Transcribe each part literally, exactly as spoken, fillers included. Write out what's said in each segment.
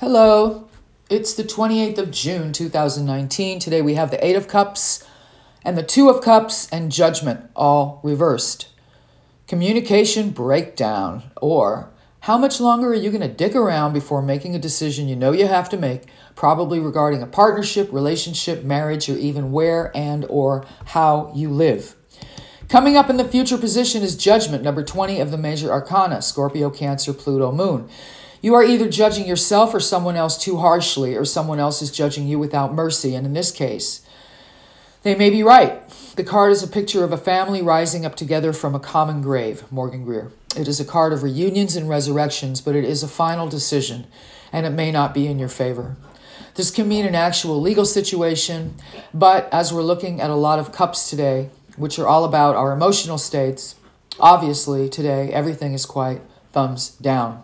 Hello, it's the twenty-eighth of June, two thousand nineteen. Today we have the Eight of Cups and the Two of Cups and Judgment, all reversed. Communication breakdown, or how much longer are you going to dick around before making a decision you know you have to make, probably regarding a partnership, relationship, marriage, or even where and or how you live. Coming up in the future position is Judgment, number twenty of the Major Arcana, Scorpio, Cancer, Pluto, Moon. You are either judging yourself or someone else too harshly, or someone else is judging you without mercy. And in this case, they may be right. The card is a picture of a family rising up together from a common grave, Morgan Greer. It is a card of reunions and resurrections, but it is a final decision, and it may not be in your favor. This can mean an actual legal situation, but as we're looking at a lot of cups today, which are all about our emotional states, obviously today everything is quite thumbs down.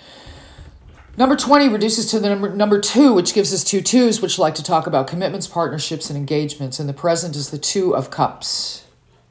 Number twenty reduces to the number, number two, which gives us two twos, which like to talk about commitments, partnerships, and engagements. And the present is the Two of Cups.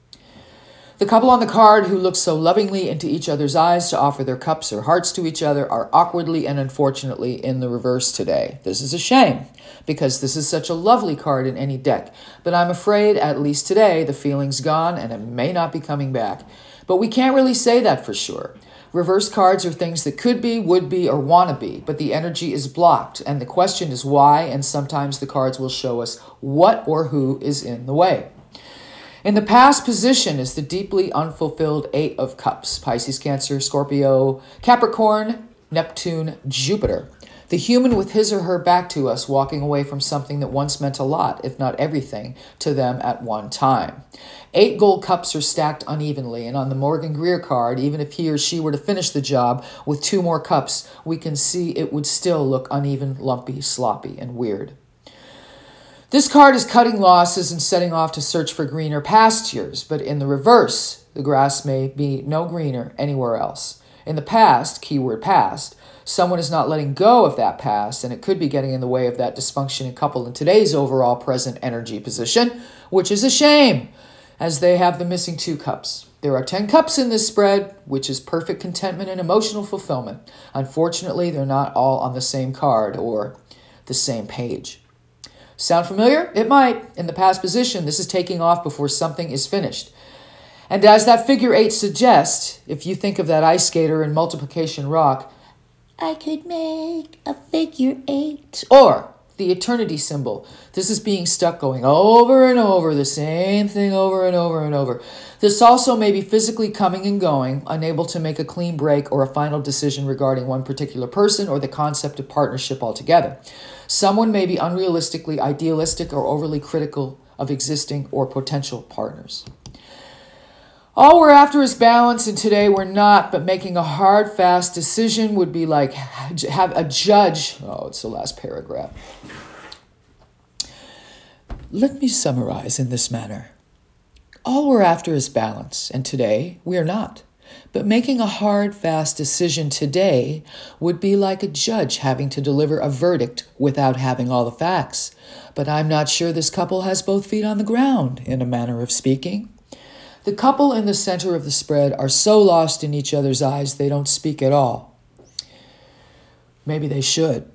The couple on the card who look so lovingly into each other's eyes to offer their cups or hearts to each other are awkwardly and unfortunately in the reverse today. This is a shame, because this is such a lovely card in any deck. But I'm afraid, at least today, the feeling's gone and it may not be coming back. But we can't really say that for sure. Reverse cards are things that could be, would be, or want to be, but the energy is blocked, and the question is why, and sometimes the cards will show us what or who is in the way. In the past position is the deeply unfulfilled Eight of Cups, Pisces, Cancer, Scorpio, Capricorn, Neptune, Jupiter. The human with his or her back to us, walking away from something that once meant a lot, if not everything, to them at one time. Eight gold cups are stacked unevenly, and on the Morgan Greer card, even if he or she were to finish the job with two more cups, we can see it would still look uneven, lumpy, sloppy, and weird. This card is cutting losses and setting off to search for greener pastures, but in the reverse, the grass may be no greener anywhere else. In the past, keyword past, someone is not letting go of that past, and it could be getting in the way of that dysfunctioning couple in today's overall present energy position, which is a shame, as they have the missing two cups. There are ten cups in this spread, which is perfect contentment and emotional fulfillment. Unfortunately, they're not all on the same card or the same page. Sound familiar? It might. In the past position, this is taking off before something is finished. And as that figure eight suggests, if you think of that ice skater in Multiplication Rock, I could make a figure eight. Or the eternity symbol. This is being stuck going over and over, the same thing over and over and over. This also may be physically coming and going, unable to make a clean break or a final decision regarding one particular person or the concept of partnership altogether. Someone may be unrealistically idealistic or overly critical of existing or potential partners. All we're after is balance, and today we're not, but making a hard, fast decision would be like have a judge. Oh, it's the last paragraph. Let me summarize in this manner. All we're after is balance, and today we are not. But making a hard, fast decision today would be like a judge having to deliver a verdict without having all the facts. But I'm not sure this couple has both feet on the ground, in a manner of speaking. The couple in the center of the spread are so lost in each other's eyes they don't speak at all. Maybe they should.